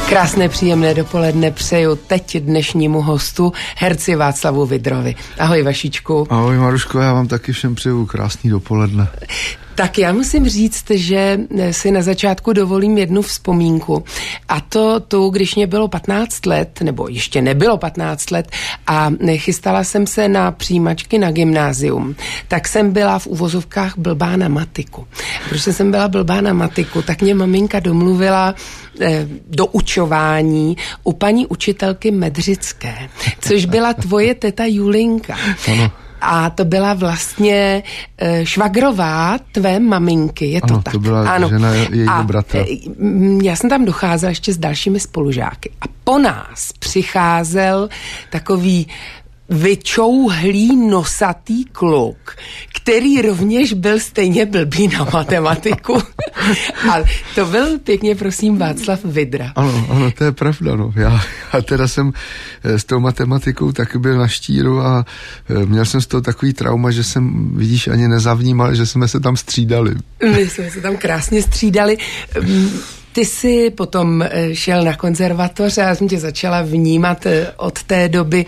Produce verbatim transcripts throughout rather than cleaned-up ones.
Krásné, příjemné dopoledne přeju teď dnešnímu hostu, herci Václavu Vydrovi. Ahoj, Vašičku. Ahoj, Maruško, já vám taky všem přeju krásný dopoledne. Tak já musím říct, že si na začátku dovolím jednu vzpomínku. A to tu, když mě bylo patnáct let, nebo ještě nebylo patnáct let, a chystala jsem se na přijímačky na gymnázium, tak jsem byla v uvozovkách blbá na matiku. Protože jsem byla blbá na matiku, tak mě maminka domluvila eh, do učování u paní učitelky Medřické, což byla tvoje teta Julinka. Ano. A to byla vlastně e, švagrová tvé maminky, je to ano, tak? To byla ano, žena jejího bratra. Já jsem tam docházela ještě s dalšími spolužáky a po nás přicházel takový vyčouhlý nosatý kluk, který rovněž byl stejně blbý na matematiku. A to byl pěkně, prosím, Václav Vydra. Ano, ano, to je pravda, no. Já, já teda jsem s tou matematikou taky byl na štíru a měl jsem z toho takový trauma, že jsem, vidíš, ani nezavnímal, že jsme se tam střídali. My jsme se tam krásně střídali. Ty jsi potom šel na konzervatoř a já jsem tě začala vnímat od té doby.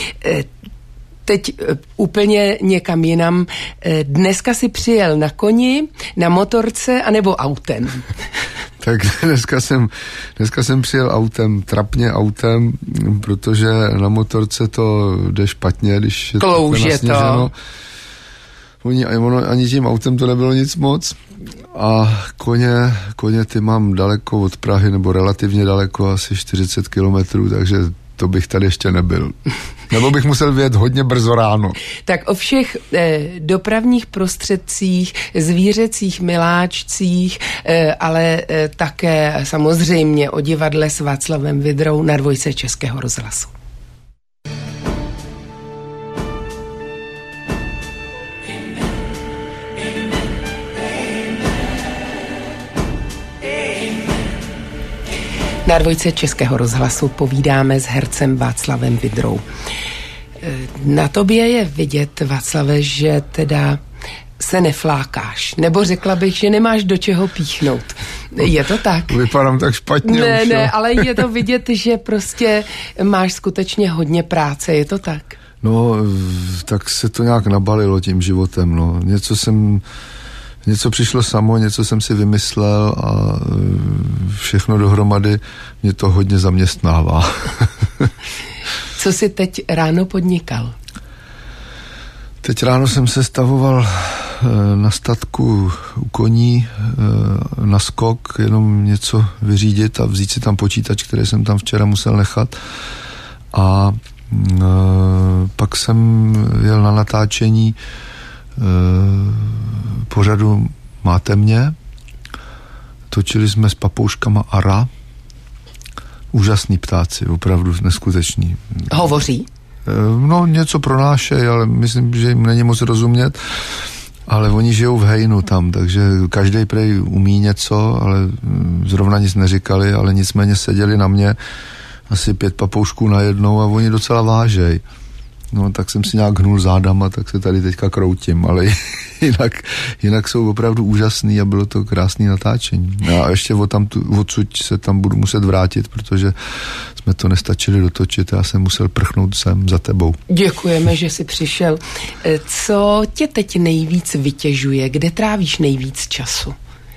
Teď úplně někam jinam. Dneska si přijel na koni, na motorce anebo autem? Tak dneska jsem, dneska jsem přijel autem, trapně autem, protože na motorce to jde špatně, když je Klouže to. Oni, ono, ani tím autem to nebylo nic moc. A koně, koně ty mám daleko od Prahy, nebo relativně daleko, asi čtyřicet kilometrů, takže to bych tady ještě nebyl. Nebo bych musel vyjet hodně brzo ráno. Tak o všech eh, dopravních prostředcích, zvířecích miláčcích, eh, ale eh, také samozřejmě o divadle s Václavem Vydrou na Dvojce Českého rozhlasu. Na Dvojce Českého rozhlasu povídáme s hercem Václavem Vydrou. Na tobě je vidět, Václave, že teda se neflákáš. Nebo řekla bych, že nemáš do čeho píchnout. Je to tak? Vypadám tak špatně. Ne, už, ne, jo. ale je to vidět, že prostě máš skutečně hodně práce. Je to tak? No, tak se to nějak nabalilo tím životem, no. Něco jsem... Něco přišlo samo, něco jsem si vymyslel a všechno dohromady mě to hodně zaměstnává. Co jsi teď ráno podnikal? Teď ráno jsem se stavoval na statku u koní na skok, jenom něco vyřídit a vzít si tam počítač, který jsem tam včera musel nechat. A pak jsem jel na natáčení pořadu Máte mě. Točili jsme s papouškama Ara. Úžasný ptáci, opravdu neskuteční. Hovoří? No, něco pronášejí, ale myslím, že jim není moc rozumět. Ale oni žijou v hejnu tam, takže každý prej umí něco, ale zrovna nic neříkali, ale nicméně seděli na mě asi pět papoušků najednou a oni docela vážej. No, tak jsem si nějak hnul zádama, tak se tady teďka kroutím, ale jinak, jinak jsou opravdu úžasný a bylo to krásný natáčení. A ještě odsud se tam budu muset vrátit, protože jsme to nestačili dotočit, já jsem musel prchnout sem za tebou. Děkujeme, že jsi přišel. Co tě teď nejvíc vytěžuje? Kde trávíš nejvíc času?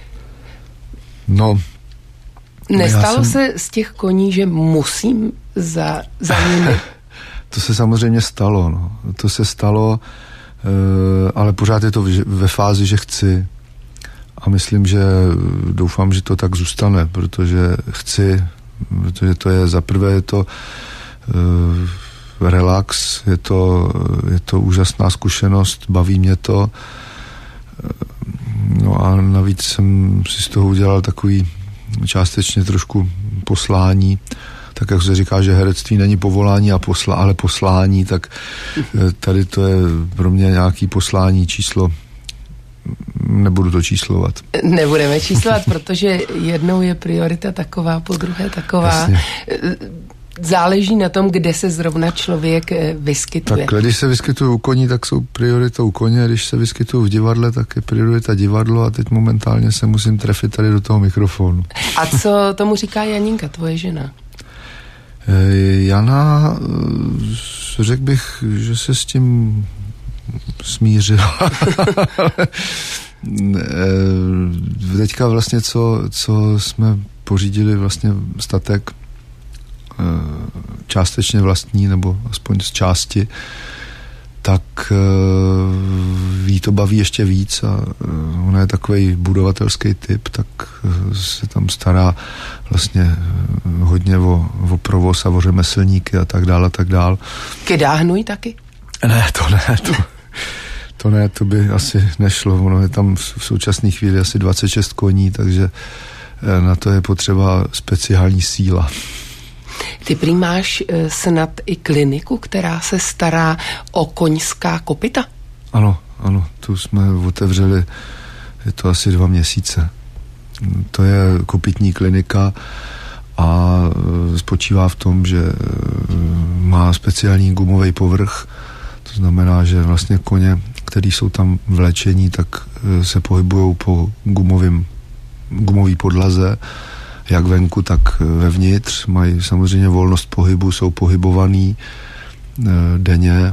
No, Nestalo jsem... se z těch koní, že musím za, za nimi? To se samozřejmě stalo, no. To se stalo, e, ale pořád je to ve fázi, že chci. A myslím, že doufám, že to tak zůstane, protože chci, protože to je, za prvé je to e, relax, je to, je to úžasná zkušenost, baví mě to. No a navíc jsem si z toho udělal takový částečně trošku poslání. Tak jak se říká, že herectví není povolání, a posla, ale poslání, tak tady to je pro mě nějaký poslání číslo. Nebudu to číslovat. Nebudeme číslovat, protože jednou je priorita taková, po druhé taková. Jasně. záleží na tom, kde se zrovna člověk vyskytuje. Tak když se vyskytují u koní, tak jsou prioritou koně, když se vyskytují v divadle, tak je priorita divadlo a teď momentálně se musím trefit tady do toho mikrofonu. A co tomu říká Janinka, tvoje žena? Jana, řekl bych, že se s tím smířila. Teďka vlastně, co, co jsme pořídili vlastně statek částečně vlastní, nebo aspoň z části, tak jí to baví ještě víc a ona je takovej budovatelský typ, tak se tam stará vlastně hodně o, o provoz a o řemeslníky a tak dál a tak dál. Kydá hnůj taky? Ne, to ne, to, to ne, to by asi nešlo. Ono je tam v současné chvíli asi dvacet šest koní, takže na to je potřeba speciální síla. Ty prý máš snad i kliniku, která se stará o koňská kopyta? Ano, ano, tu jsme otevřeli, je to asi dva měsíce. To je kopytní klinika a spočívá v tom, že má speciální gumový povrch, to znamená, že vlastně koně, který jsou tam v léčení, tak se pohybují po gumovým, gumový podlaze, jak venku, tak vevnitř. Mají samozřejmě volnost pohybu, jsou pohybovaný e, denně e,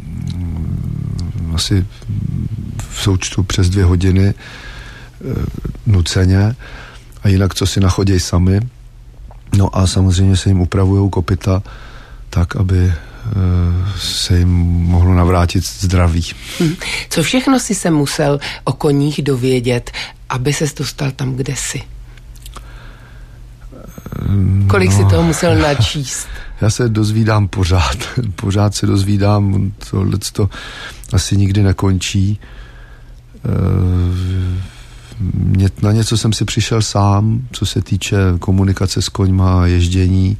asi v součtu přes dvě hodiny e, nuceně a jinak co si nachodějí sami. No a samozřejmě se jim upravujou kopyta tak, aby e, se jim mohlo navrátit zdraví. Hm. Co všechno si se musel o koních dovědět, aby ses dostal tam, kde jsi? Kolik no, si toho musel načíst? Já se dozvídám pořád. Pořád se dozvídám. Tohleto asi nikdy nekončí. Na něco jsem si přišel sám, co se týče komunikace s koňma a ježdění.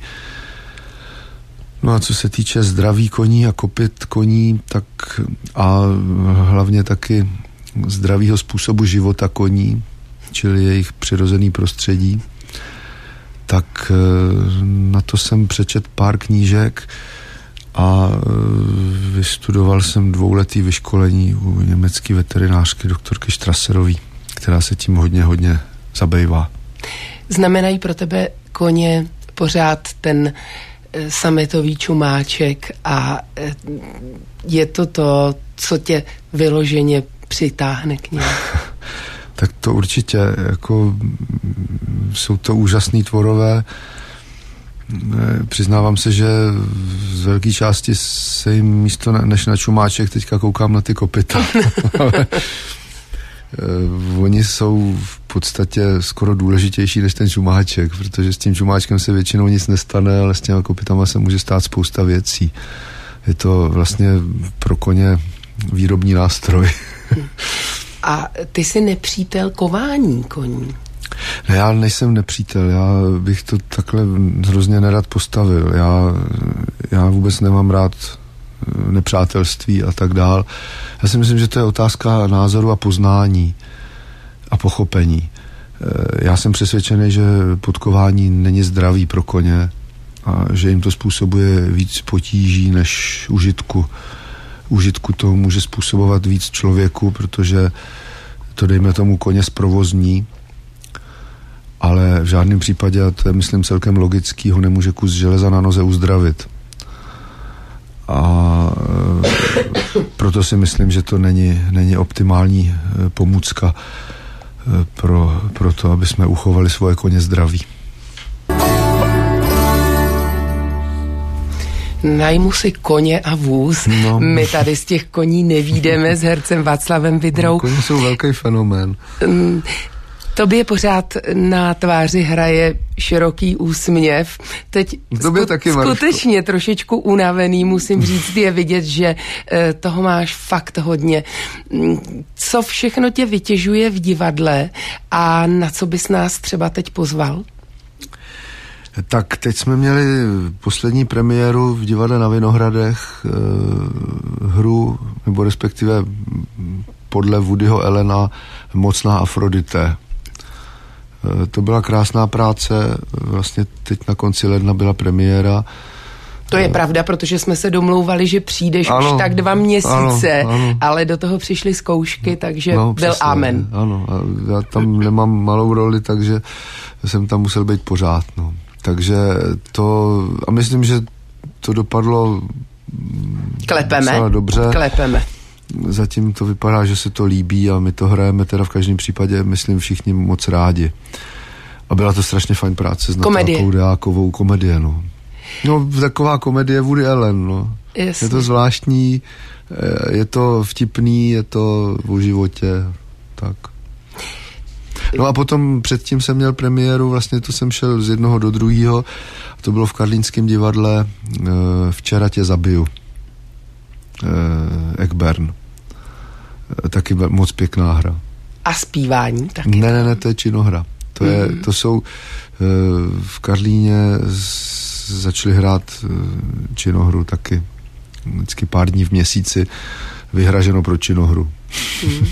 No a co se týče zdraví koní a kopyt koní, tak a hlavně taky zdravýho způsobu života koní, čili jejich přirozený prostředí, tak na to jsem přečet pár knížek a vystudoval jsem dvouletý vyškolení u německé veterinářky doktorky Strasserový, která se tím hodně, hodně zabývá. Znamenají pro tebe koně pořád ten sametový čumáček a je to to, co tě vyloženě přitáhne k němu? Tak to určitě, jako jsou to úžasný tvorové. Přiznávám se, že z velké části se jim místo než na čumáček teďka koukám na ty kopyta. Ale oni jsou v podstatě skoro důležitější než ten čumáček, protože s tím čumáčkem se většinou nic nestane, ale s těma kopytama se může stát spousta věcí. Je to vlastně pro koně výrobní nástroj. A ty jsi nepřítel kování koní? Ne, já nejsem nepřítel, já bych to takhle hrozně nerad postavil. Já, já vůbec nemám rád nepřátelství a tak dál. Já si myslím, že to je otázka názoru a poznání a pochopení. Já jsem přesvědčený, že podkování není zdravý pro koně a že jim to způsobuje víc potíží než užitku. Užitku to může způsobovat víc člověku, protože to, dejme tomu, koně zprovozní, ale v žádném případě, a to je, myslím, celkem logický, ho nemůže kus železa na noze uzdravit. A e, proto si myslím, že to není, není optimální e, pomůcka e, pro, pro to, aby jsme uchovali svoje koně zdraví. Najmu si koně a vůz. No. My tady z těch koní nevídeme s hercem Václavem Vydrou. No, koně jsou velký fenomén. Tobě pořád na tváři hraje široký úsměv. Teď sku- taky, skutečně Marko. Trošičku unavený, musím říct, je vidět, že e, toho máš fakt hodně. Co všechno tě vytěžuje v divadle a na co bys nás třeba teď pozval? Tak teď jsme měli poslední premiéru v divadle na Vinohradech, e, hru, nebo respektive podle Woodyho Allena Mocná Afrodité. To byla krásná práce, vlastně teď na konci ledna byla premiéra. To je pravda, protože jsme se domlouvali, že přijdeš ano, už tak dva měsíce, ano, ano. ale do toho přišly zkoušky, takže no, byl přesně, amen. Ano, a já tam nemám malou roli, takže jsem tam musel být pořád. No. Takže to, a myslím, že to dopadlo Klepeme. docela dobře. Klepeme. Zatím to vypadá, že se to líbí a my to hrajeme teda v každém případě, myslím, všichni moc rádi. A byla to strašně fajn práce s Natálkou Deákovou, komedie, no. No, taková komedie Woody Allen, no. Jasně. Je to zvláštní, je to vtipný, je to o životě, tak. No a potom předtím jsem měl premiéru, vlastně to jsem šel z jednoho do druhého, to bylo v Karlínském divadle Včera tě zabiju. Ekbern. Taky moc pěkná hra. A zpívání taky? Ne, ne, ne, to je činohra. To, je, mm. to jsou v Karlíně začali hrát činohru taky. Vždycky pár dní v měsíci vyhraženo pro činohru. Mm.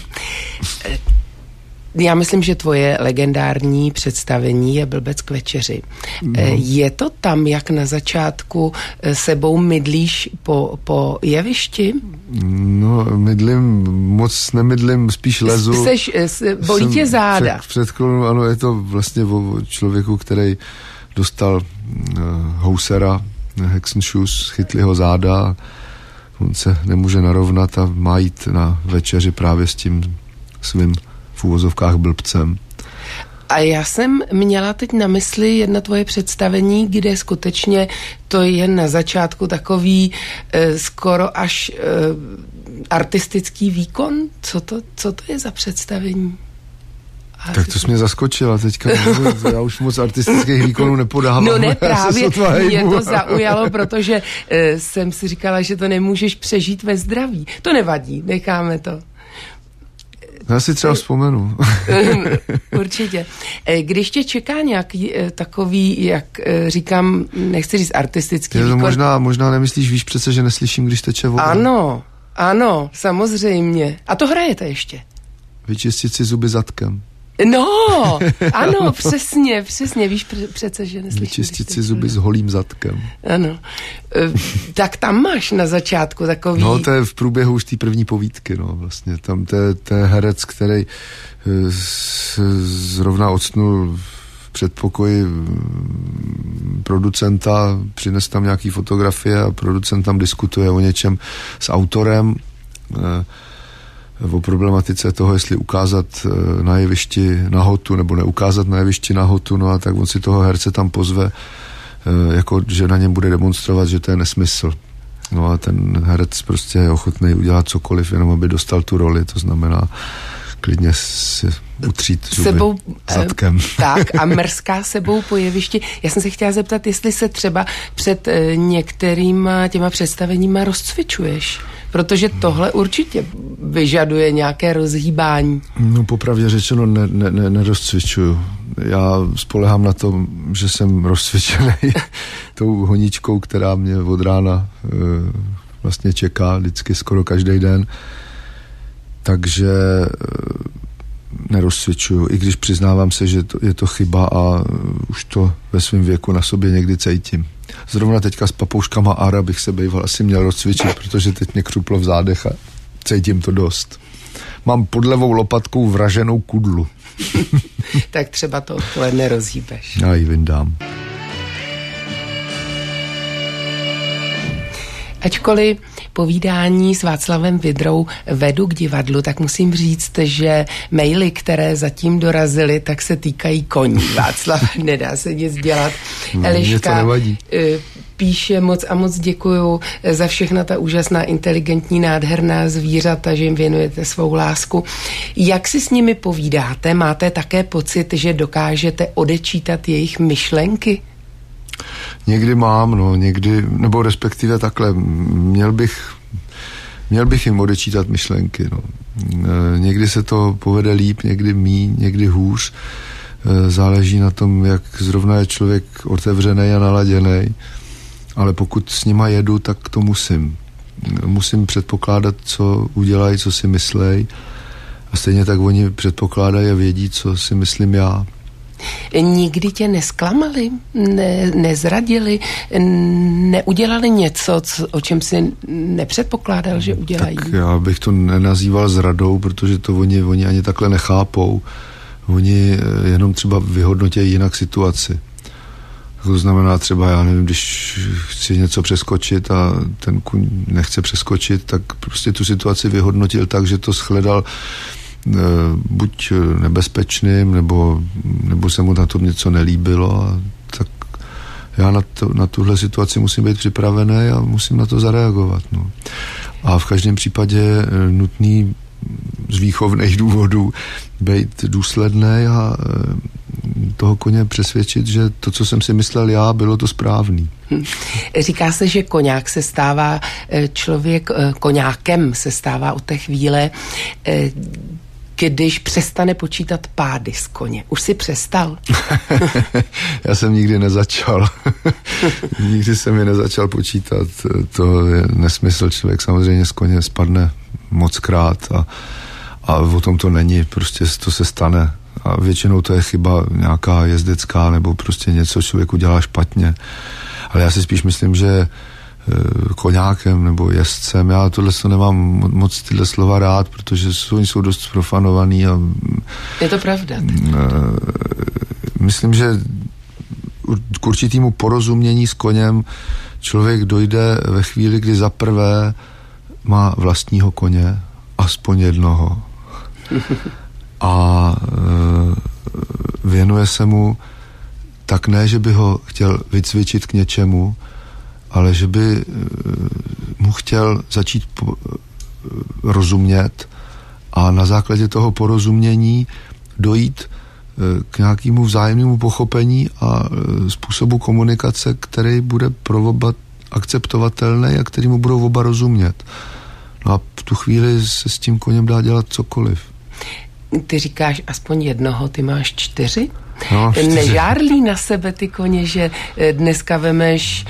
Já myslím, že tvoje legendární představení je Blbec k večeři. No. Je to tam, jak na začátku sebou mydlíš po, po jevišti? No, mydlím, moc nemydlím, spíš lezu. Seš, bolí tě záda. Před, před chvilou, ano, je to vlastně o člověku, který dostal uh, housera, Hexenschuss, chytli ho záda, on se nemůže narovnat a má jít na večeři právě s tím svým v úvozovkách blbcem. A já jsem měla teď na mysli jedno tvoje představení, kde skutečně to je na začátku takový e, skoro až e, artistický výkon. Co to, co to je za představení? A tak to jsi mě zaskočila teďka. Já už moc artistických výkonů nepodávám. No ne, právě mě to zaujalo, protože e, jsem si říkala, že to nemůžeš přežít ve zdraví. To nevadí, necháme to. Já si třeba vzpomenu. Určitě. Když tě čeká nějaký takový, jak říkám, nechci říct artistický výkon. Možná, možná nemyslíš, víš přece, že neslyším, když teče voda. Ano, ano, samozřejmě. A to hrajete ještě. Vyčistit si zuby zadkem. No, ano, přesně, přesně, víš přece, že neslyším. Vyčistit si zuby s holým zadkem. Ano. Tak tam máš na začátku takový... No, to je v průběhu už té první povídky, no, vlastně. Tam to je herec, který zrovna odstnul v předpokoji producenta, přines tam nějaký fotografie a producent tam diskutuje o něčem s autorem, o problematice toho, jestli ukázat na jevišti nahotu nebo neukázat na jevišti nahotu, no a tak on si toho herce tam pozve, jako že na něm bude demonstrovat, že to je nesmysl. No a ten herec prostě je ochotný udělat cokoliv, jenom aby dostal tu roli, to znamená klidně si utřít zuby sebou, zadkem. Tak a mrská sebou po jevišti. Já jsem se chtěla zeptat, jestli se třeba před e, některýma těma představeníma rozcvičuješ, protože tohle určitě vyžaduje nějaké rozhýbání. No popravdě řečeno ne, ne, ne, nerozcvičuju. Já spolehám na to, že jsem rozcvičený tou honičkou, která mě od rána e, vlastně čeká vždycky skoro každý den. Takže nerozcvičuju, i když přiznávám se, že to, je to chyba a už to ve svém věku na sobě někdy cítím. Zrovna teďka s papouškama Ara bych se býval asi měl rozcvičit, protože teď mě křuplo v zádech a cítím to dost. Mám pod levou lopatkou vraženou kudlu. Tak třeba to odpoledne rozhýbeš. Já ji vyndám. Ačkoliv povídání s Václavem Vydrou vedu k divadlu, tak musím říct, že maily, které zatím dorazily, tak se týkají koní. Václav, nedá se nic dělat. No, Eliška píše moc a moc děkuju za všechna ta úžasná, inteligentní, nádherná zvířata, že jim věnujete svou lásku. Jak si s nimi povídáte? Máte také pocit, že dokážete odečítat jejich myšlenky? Někdy mám, no, někdy, nebo respektive takhle, měl bych, měl bych jim odečítat myšlenky, no. E, někdy se to povede líp, někdy míň, někdy hůř. E, záleží na tom, jak zrovna je člověk otevřený a naladěný, ale pokud s nima jedu, tak to musím. Musím předpokládat, co udělají, co si myslej, a stejně tak oni předpokládají a vědí, co si myslím já. Nikdy tě nesklamali, ne, nezradili, neudělali něco, co, o čem si nepředpokládal, že udělají? Tak já bych to nenazýval zradou, protože to oni, oni ani takhle nechápou. Oni jenom třeba vyhodnotějí jinak situaci. To znamená třeba, já nevím, když chci něco přeskočit a ten kuň nechce přeskočit, tak prostě tu situaci vyhodnotil tak, že to shledal buď nebezpečným, nebo, nebo se mu na tom něco nelíbilo. A tak já na, to, na tuhle situaci musím být připravený a musím na to zareagovat. No. A v každém případě je nutný z výchovných důvodů být důsledný a toho koně přesvědčit, že to, co jsem si myslel já, bylo to správný. Hm. Říká se, že koňák se stává, člověk koňákem se stává od té chvíle, když přestane počítat pády z koně. Už jsi přestal? Já jsem nikdy nezačal. Nikdy jsem je nezačal počítat. To je nesmysl. Člověk samozřejmě z koně spadne mockrát a, a o tom to není. Prostě to se stane. A většinou to je chyba nějaká jezdecká nebo prostě něco člověk udělá špatně. Ale já si spíš myslím, že koňákem nebo jezdcem. Já tohle to nemám moc tyhle slova rád, protože jsou, oni jsou dost profanovaný. A, je to pravda. Myslím, že k určitému porozumění s koněm člověk dojde ve chvíli, kdy zaprvé má vlastního koně, aspoň jednoho. A věnuje se mu tak ne, že by ho chtěl vycvičit k něčemu, ale že by mu chtěl začít po, rozumět a na základě toho porozumění dojít k nějakému vzájemnému pochopení a způsobu komunikace, který bude pro oba akceptovatelný a který mu budou oba rozumět. No a v tu chvíli se s tím koněm dá dělat cokoliv. Ty říkáš aspoň jednoho, ty máš čtyři? No, čtyři. Nežárlí na sebe ty koně, že dneska vemeš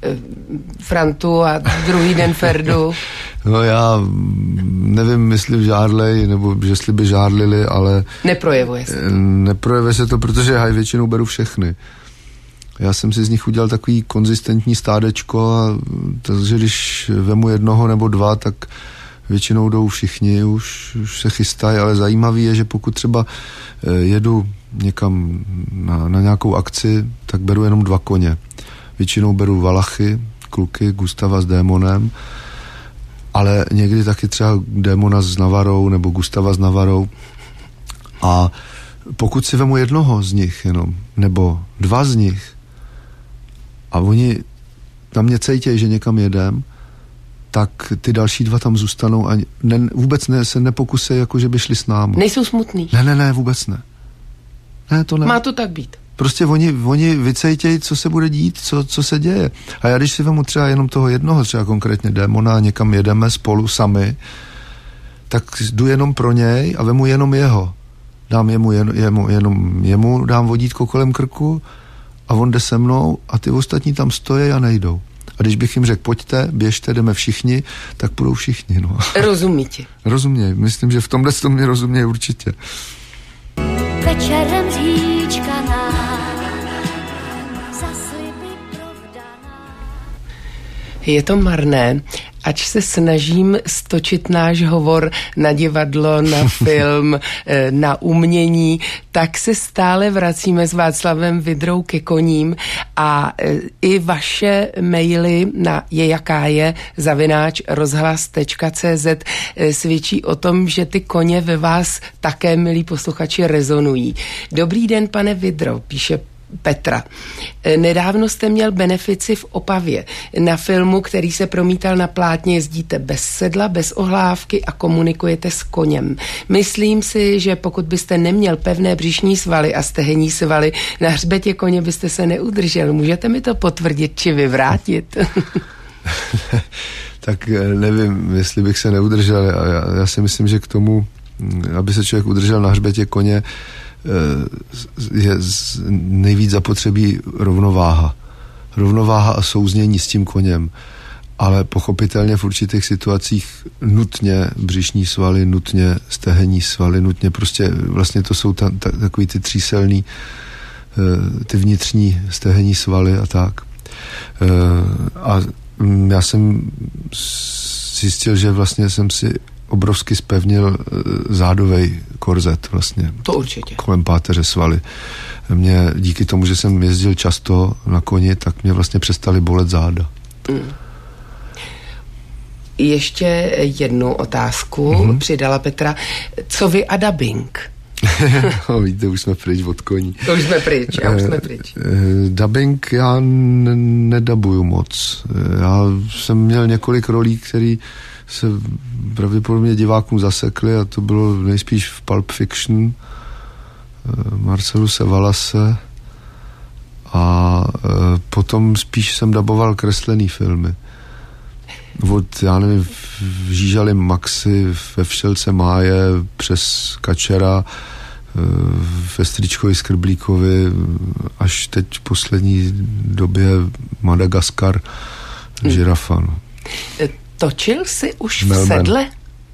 Frantu a druhý den Ferdu? No já nevím, jestli žárlej, nebo jestli by žárlili, ale... Neprojevuje se to. Neprojevuje se to, protože já většinou beru všechny. Já jsem si z nich udělal takový konzistentní stádečko, a takže když vemu jednoho nebo dva, tak většinou jdou všichni, už, už se chystají, ale zajímavý je, že pokud třeba jedu někam na, na nějakou akci, tak beru jenom dva koně. Většinou beru valachy, kluky, Gustava s Démonem, ale někdy taky třeba Démona s Navarou nebo Gustava s Navarou. A pokud si vemu jednoho z nich jenom, nebo dva z nich, a oni na mě cejtějí, že někam jedem, tak ty další dva tam zůstanou a ne, vůbec ne, se nepokusej, jako že by šli s námi. Nejsou smutný? Ne, ne, ne, vůbec ne. Ne, to ne. Má to tak být? Prostě oni, oni vycejtějí, co se bude dít, co, co se děje. A já když si vemu třeba jenom toho jednoho, třeba konkrétně Démona, někam jedeme spolu sami, tak jdu jenom pro něj a vemu jenom jeho. Dám jemu, jen, jemu, jenom jemu, dám vodítko kolem krku a on jde se mnou a ty ostatní tam stojí a nejdou. A když bych jim řekl, pojďte, běžte, jdeme všichni, tak půjdou všichni. No. Rozumí ti. Rozuměj. Myslím, že v tomhle to mě rozumějí určitě. Večerem říčka nám za sliby provdaná. Je to marné, ač se snažím stočit náš hovor na divadlo, na film, na umění, tak se stále vracíme s Václavem Vydrou ke koním a i vaše maily na je jaká je zavináč rozhlas tečka cé zet svědčí o tom, že ty koně ve vás také, milí posluchači, rezonují. Dobrý den, pane Vydro, píše Petra. Nedávno jste měl benefici v Opavě. Na filmu, který se promítal na plátně, jezdíte bez sedla, bez ohlávky a komunikujete s koněm. Myslím si, že pokud byste neměl pevné břišní svaly a stehenní svaly, na hřbetě koně byste se neudržel. Můžete mi to potvrdit či vyvrátit? Tak nevím, jestli bych se neudržel. Já, já si myslím, že k tomu, aby se člověk udržel na hřbetě koně, je nejvíc zapotřebí rovnováha. Rovnováha a souznění s tím koněm. Ale pochopitelně v určitých situacích nutně břišní svaly, nutně stehenní svaly, nutně prostě vlastně to jsou ta, ta, takový ty tříselný ty vnitřní stehenní svaly a tak. A já jsem zjistil, že vlastně jsem si obrovsky zpevnil zádovej korzet vlastně. To určitě. Kolem páteře svaly. Mě díky tomu, že jsem jezdil často na koni, tak mě vlastně přestaly bolet záda. Mm. Ještě jednu otázku mm-hmm. přidala Petra. Co vy a dubbing? No, víte, už jsme pryč od koní. To už jsme pryč, já už jsme pryč. Eh, eh, dubbing já n- nedabuju moc. Já jsem měl několik rolí, které se pravděpodobně divákům zasekly a to bylo nejspíš v Pulp Fiction, eh, Marceluse Wallase a eh, potom spíš jsem daboval kreslený filmy. Od, já nevím, v Žížali Maxi, ve Všelce Máje, přes Kačera, ve Stričkovi Skrblíkovi, až teď v poslední době Madagaskar, hmm. žirafa. No. Točil jsi už v Melman. sedle?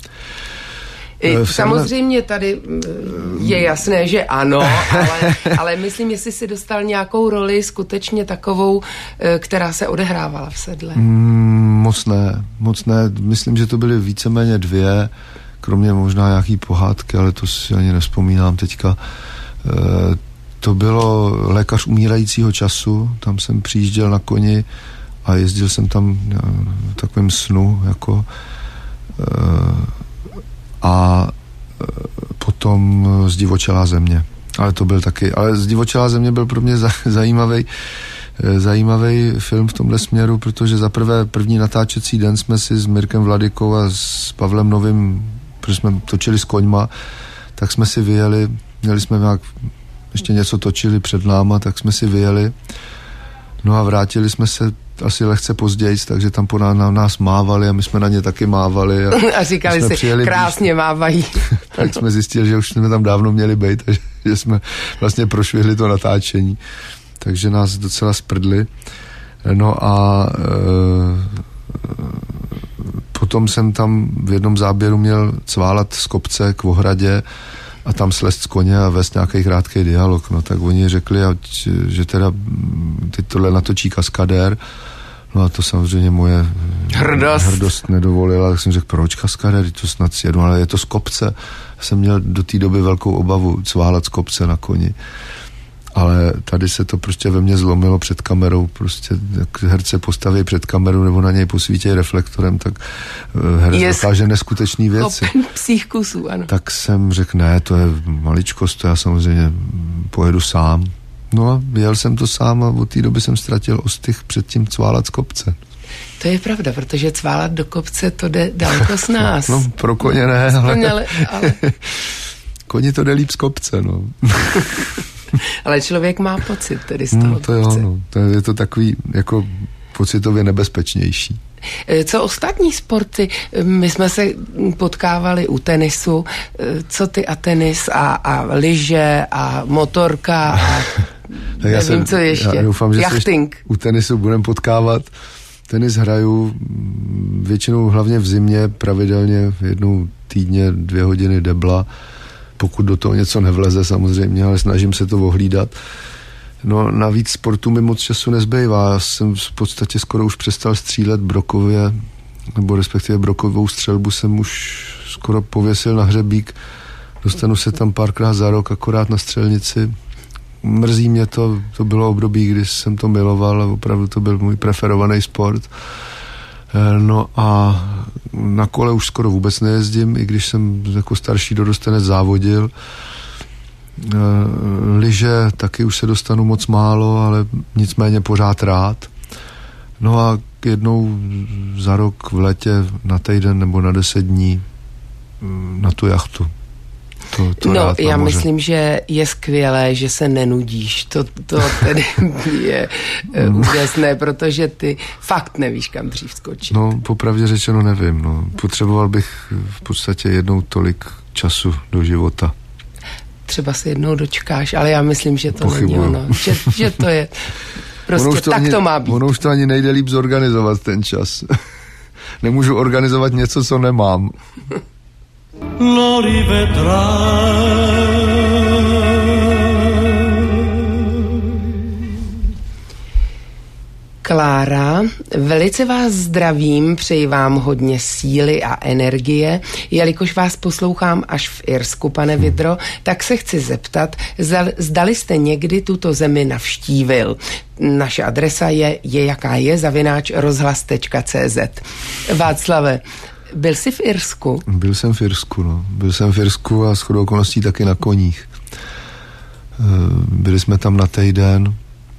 V Samozřejmě tady je jasné, že ano, ale, ale myslím, jestli si dostal nějakou roli skutečně takovou, která se odehrávala v sedle. Mm, moc ne, moc ne. Myslím, že to byly víceméně dvě, kromě možná nějaký pohádky, ale to si ani nevzpomínám teďka. E, to bylo Lékař umírajícího času, tam jsem přijížděl na koni a jezdil jsem tam v takovém snu, jako e, a potom Zdivočelá země. Ale to byl taky, ale Zdivočelá země byl pro mě zajímavý zajímavý film v tomhle směru, protože za prvé první natáčecí den jsme si s Mirkem Vladykou a s Pavlem Novým, protože jsme točili s koňma, tak jsme si vyjeli, měli jsme nějak, ještě něco točili před náma, tak jsme si vyjeli, no a vrátili jsme se asi lehce později, takže tam po nás, na nás mávali a my jsme na ně taky mávali. A, a říkali si, krásně blíž, mávají. Tak jsme zjistili, že už jsme tam dávno měli být a že, že jsme vlastně prošvihli to natáčení. Takže nás docela sprdli. No a e, potom jsem tam v jednom záběru měl cválat z kopce k ohradě a tam slést z koně a vést nějaký krátký dialog. No tak oni řekli, ať, že teda teď tohle natočí kaskadér. No a to samozřejmě moje hrdost, hrdost nedovolila. Tak jsem řekl, proč kaskadér? To snad sjedu, ale je to z kopce. Já jsem měl do té doby velkou obavu cválat z kopce na koni. Ale tady se to prostě ve mně zlomilo před kamerou, prostě jak herce postaví před kameru nebo na něj posvítí reflektorem, tak herec yes. dokáže neskutečný věci. Psích kusů, ano. Tak jsem řekl, ne, to je maličkost, to já samozřejmě pojedu sám. No a jel jsem to sám a od té doby jsem ztratil ostych před tím cválat z kopce. To je pravda, protože cválat do kopce to jde daleko s nás. No, pro koně ne, ale... ale, ale... Koni to jde líp z kopce, no. Ale člověk má pocit tedy z toho. No, to jo, no. To je to takový jako pocitově nebezpečnější. Co ostatní sporty? My jsme se potkávali u tenisu. Co ty a tenis a, a lyže a motorka a tak já nevím, jsem, co ještě. Já doufám, že jachting. se u tenisu budeme potkávat. Tenis hraju většinou hlavně v zimě, pravidelně jednou týdně dvě hodiny debla, pokud do toho něco nevleze samozřejmě, ale snažím se to ohlídat. No navíc sportu mi moc času nezbývá. Já jsem v podstatě skoro už přestal střílet brokově, nebo respektive brokovou střelbu jsem už skoro pověsil na hřebík. Dostanu se tam párkrát za rok akorát na střelnici. Mrzí mě to, to bylo období, kdy jsem to miloval a opravdu to byl můj preferovaný sport. No a na kole už skoro vůbec nejezdím, i když jsem jako starší dorostenec závodil. Lyže taky už se dostanu moc málo, ale nicméně pořád rád. No a jednou za rok v létě na týden nebo na deset dní na tu jachtu. To, to no, já moře. Myslím, že je skvělé, že se nenudíš. To, to tedy je uh, úžasné, protože ty fakt nevíš, kam dřív skočit. No, popravdě řečeno nevím. No. Potřeboval bych v podstatě jednou tolik času do života. Třeba se jednou dočkáš, ale já myslím, že to Pochybuju. Není ono. Že, že to je prostě to tak ani, to má být. Ono už to ani nejde líp zorganizovat ten čas. Nemůžu organizovat něco, co nemám. Lo rivedrai Klára, velice vás zdravím, přeji vám hodně síly a energie. Jelikož vás poslouchám až v Irsku, pane Vidro, tak se chci zeptat, zdali jste někdy tuto zemi navštívil. Naše adresa je, je jaká je, zavináč rozhlas tečka cé zet. Václave, byl jsi v Irsku? Byl jsem v Irsku, no. Byl jsem v Irsku a shodou okolností taky na koních. Byli jsme tam na týden,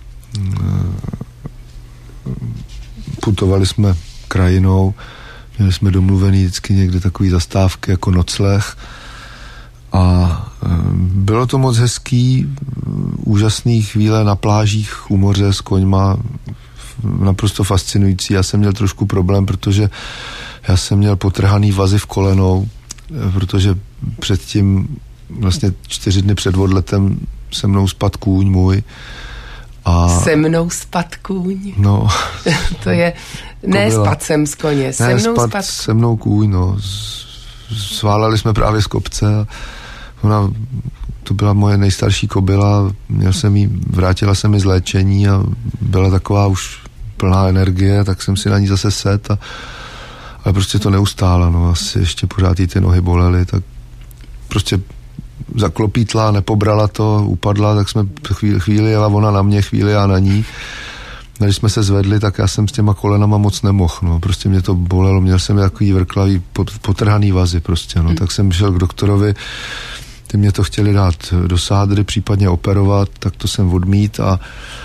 putovali jsme krajinou, měli jsme domluvený vždycky někde takový zastávky jako nocleh a bylo to moc hezký, úžasný chvíle na plážích u moře s koňma, naprosto fascinující. Já jsem měl trošku problém, protože já jsem měl potrhaný vazy v kolenou, protože předtím vlastně čtyři dny před odletem se mnou spad kůň můj. A se mnou spad kůň? No. To je, ne to spad jsem z koně, se ne, mnou spad, spad se mnou kůň, no. Sválali jsme právě z kopce a ona, to byla moje nejstarší kobyla, měl jsem jí, vrátila se mi z léčení a byla taková už plná energie, tak jsem si na ní zase set a ale prostě to neustála, no, asi ještě pořád jí ty nohy bolely, tak prostě zaklopítla, nepobrala to, upadla, tak jsme chvíli, chvíli jela ona na mě, chvíli já na ní. A když jsme se zvedli, tak já jsem s těma kolenama moc nemohl, no, prostě mě to bolelo, měl jsem takový vrklavý, potrhaný vazy prostě, no, hmm. tak jsem šel k doktorovi, ty mě to chtěli dát do sádry, případně operovat, tak to jsem odmít a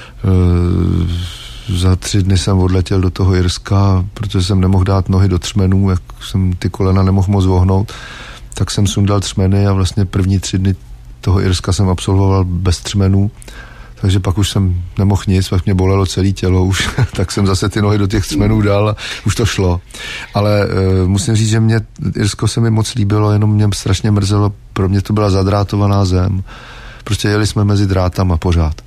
e, za tři dny jsem odletěl do toho Irska, protože jsem nemohl dát nohy do třmenů, jak jsem ty kolena nemohl moc vohnout, tak jsem sundal třmeny a vlastně první tři dny toho Irska jsem absolvoval bez třmenů, takže pak už jsem nemohl nic, pak mě bolelo celé tělo už, tak jsem zase ty nohy do těch třmenů dal a už to šlo. Ale uh, musím říct, že mě Irsko se mi moc líbilo, jenom mě strašně mrzelo, pro mě to byla zadrátovaná zem. Prostě jeli jsme mezi drátama pořád.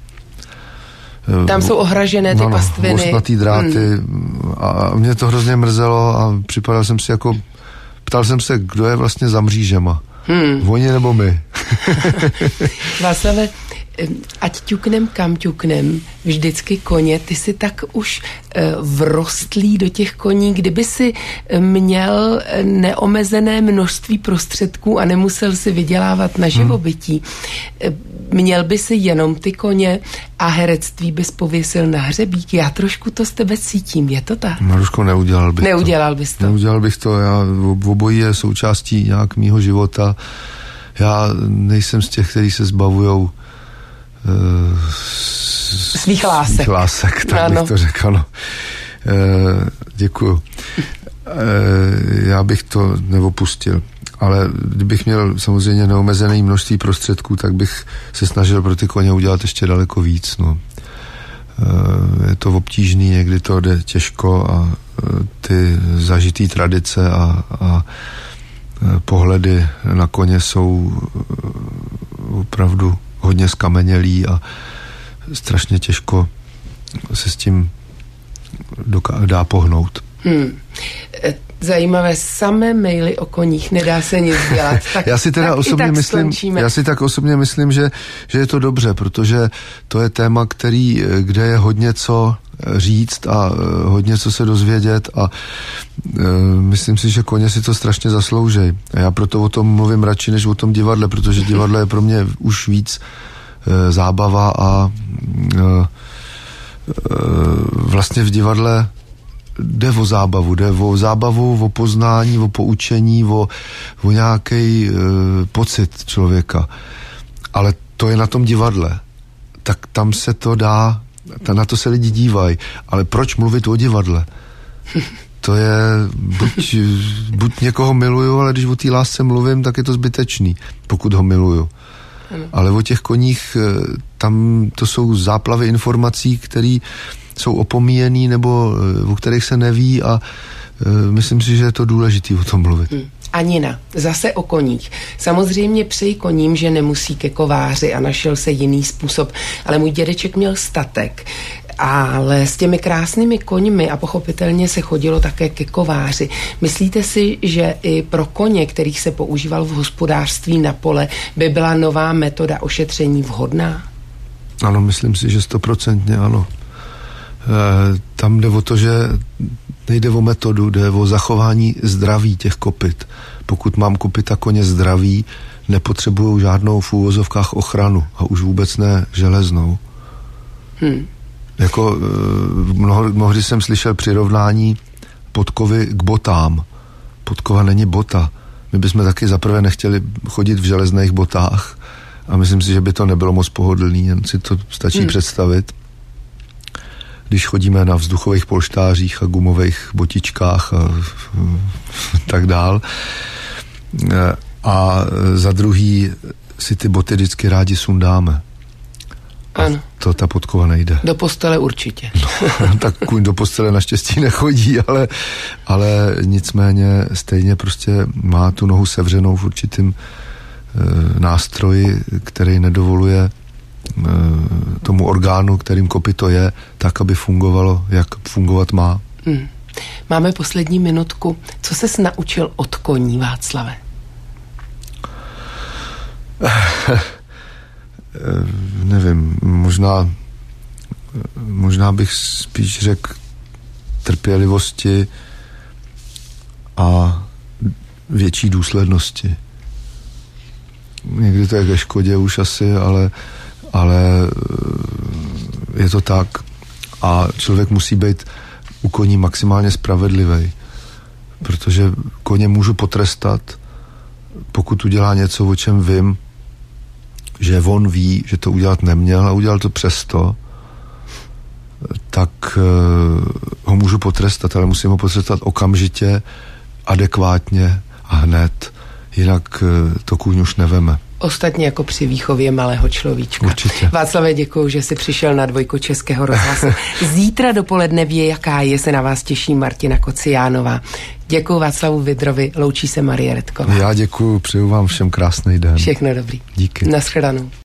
Tam jsou ohražené ty no, pastviny. No, ostnatý dráty hmm. a mě to hrozně mrzelo a připadal jsem si jako, ptal jsem se, kdo je vlastně za mřížema. Hmm. Oni nebo my. Václave, ať ťuknem kam ťuknem, vždycky koně, ty si tak už uh, vrostlý do těch koní, kdyby si měl neomezené množství prostředků a nemusel si vydělávat na živobytí. Hmm. Měl by si jenom ty koně a herectví bys pověsil na hřebík. Já trošku to z tebe cítím, je to tak? Maruško, neudělal bych neudělal to. bys to. Neudělal bych to, já v obojí je součástí nějak mýho života. Já nejsem z těch, kteří se zbavujou uh, svých lásek. Svých lásek, tak ano. bych to řekl. No. Uh, děkuju. Uh, já bych to neopustil. Ale kdybych měl samozřejmě neomezené množství prostředků, tak bych se snažil pro ty koně udělat ještě daleko víc. No. Uh, je to obtížný, někdy to jde těžko a uh, ty zažitý tradice a, a pohledy na koně jsou opravdu hodně skamenělý a strašně těžko se s tím doká- dá pohnout. Hmm. Zajímavé, samé maily o koních, nedá se nic dělat. Tak, já si teda tak osobně tak myslím, skončíme. já si tak osobně myslím, že, že je to dobře, protože to je téma, který, kde je hodně co říct a hodně co se dozvědět a e, myslím si, že koně si to strašně zasloužej. A já proto o tom mluvím radši, než o tom divadle, protože divadlo je pro mě už víc e, zábava a e, e, vlastně v divadle jde o zábavu, jde o zábavu, o poznání, o poučení, o, o nějaký e, pocit člověka. Ale to je na tom divadle. Tak tam se to dá, na to se lidi dívají. Ale proč mluvit o divadle? To je, buď, buď někoho miluju, ale když o té lásce mluvím, tak je to zbytečný, pokud ho miluju. Ale o těch koních, tam to jsou záplavy informací, které jsou opomíjený nebo o kterých se neví a e, myslím si, že je to důležitý o tom mluvit. Hmm. Anina, zase o koních. Samozřejmě přeji koním, že nemusí ke kováři a našel se jiný způsob, ale můj dědeček měl statek, ale s těmi krásnými koňmi a pochopitelně se chodilo také ke kováři. Myslíte si, že i pro koně, kterých se používal v hospodářství na pole, by byla nová metoda ošetření vhodná? Ano, myslím si, že stoprocentně ano. Tam jde o to, že nejde o metodu, jde o zachování zdraví těch kopyt. Pokud mám kopyta koně zdraví, nepotřebují žádnou v úvozovkách ochranu a už vůbec ne železnou. Hmm. Jako mnoho, mnohdy jsem slyšel přirovnání podkovy k botám. Podkova není bota. My bychom taky zaprvé nechtěli chodit v železných botách a myslím si, že by to nebylo moc pohodlný, jen si to stačí hmm. představit. Když chodíme na vzduchových polštářích a gumových botičkách a tak dál. A za druhý si ty boty vždycky rádi sundáme. Ano. To ta podkova nejde. Do postele určitě. No, tak kuň do postele naštěstí nechodí, ale, ale nicméně stejně prostě má tu nohu sevřenou v určitým e, nástroji, který nedovoluje e, tomu orgánu, kterým kopyto je, tak, aby fungovalo, jak fungovat má. Hmm. Máme poslední minutku. Co ses naučil od koní, Václave? Nevím, možná možná bych spíš řekl trpělivosti a větší důslednosti. Někdy to je ke škodě už asi, ale, ale je to tak. A člověk musí být u koní maximálně spravedlivý, protože koně můžu potrestat, pokud udělá něco, o čem vím, že on ví, že to udělat neměl a udělal to přesto, tak uh, ho můžu potrestat, ale musím ho potrestat okamžitě, adekvátně a hned, jinak uh, to kůň už neveme. Ostatně jako při výchově malého človíčka. Určitě. Václave, děkuju, že jsi přišel na Dvojku Českého rozhlasu. Zítra dopoledne Ví, jaká je, se na vás těší Martina Kociánová. Děkuju Václavu Vidrovi, loučí se Marie Redková. Já děkuju, přeju vám všem krásný den. Všechno dobrý. Díky. Naschledanou.